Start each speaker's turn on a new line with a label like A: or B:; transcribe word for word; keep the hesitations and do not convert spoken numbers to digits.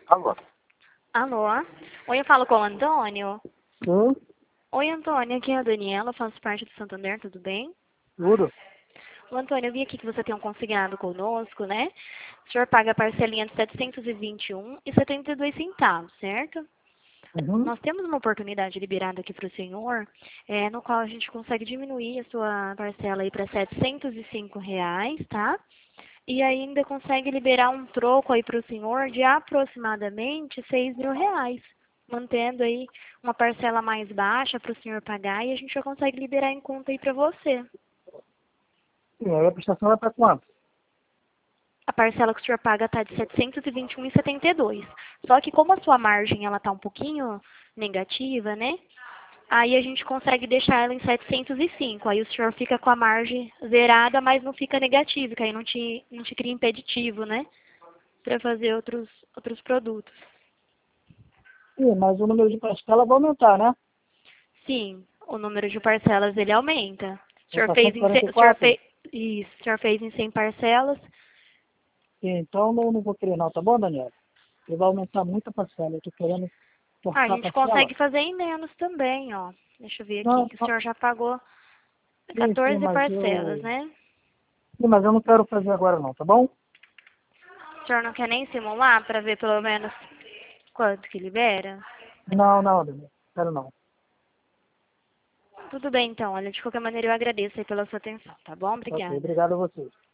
A: Alô?
B: Alô? Oi, eu falo com o Antônio.
A: Sim,
B: Oi, Antônio, aqui é a Daniela, faço parte do Santander, tudo bem?
A: tudo.
B: O Antônio, eu vi aqui que você tem um consignado conosco, né? O senhor paga a parcelinha de setecentos e vinte e um reais e setenta e dois centavos, certo?
A: Uhum.
B: Nós temos uma oportunidade liberada aqui para o senhor, é, no qual a gente consegue diminuir a sua parcela aí para setecentos e cinco reais, tá? E ainda consegue liberar um troco aí para o senhor de aproximadamente seis mil reais, mantendo aí uma parcela mais baixa para o senhor pagar e a gente já consegue liberar em conta aí para você.
A: Sim, aí a prestação vai para quanto?
B: A parcela que o senhor paga está de setecentos e vinte e um reais e setenta e dois centavos. Só que como a sua margem ela está um pouquinho negativa, né? Aí a gente consegue deixar ela em setecentos e cinco. Aí o senhor fica com a margem zerada, mas não fica negativo, que aí não te, não te cria impeditivo, né? Para fazer outros, outros produtos.
A: Sim, mas o número de parcela vai aumentar, né?
B: Sim, o número de parcelas ele aumenta. O
A: Vai
B: senhor
A: para
B: fez em, ce- o senhor
A: cento e quarenta e quatro?
B: fez, isso, o senhor fez em cem parcelas.
A: Sim, então não, não vou querer não, tá bom, Daniela? Porque vai aumentar muito a parcela. Eu tô querendo
B: Ah, a
A: cortar a
B: gente
A: parcela.
B: consegue fazer em menos também, ó. Deixa eu ver aqui,
A: Não,
B: que o
A: não,
B: senhor já pagou
A: sim, sim,
B: quatorze
A: mas
B: parcelas,
A: eu...
B: né?
A: Sim, mas eu não quero fazer agora não, tá bom?
B: O senhor não quer nem simular para ver pelo menos quanto que libera?
A: Não, não, Daniela. Quero não.
B: Tudo bem, então. Olha, de qualquer maneira eu agradeço aí pela sua atenção, tá bom?
A: Ok,
B: Obrigada.
A: obrigado a vocês.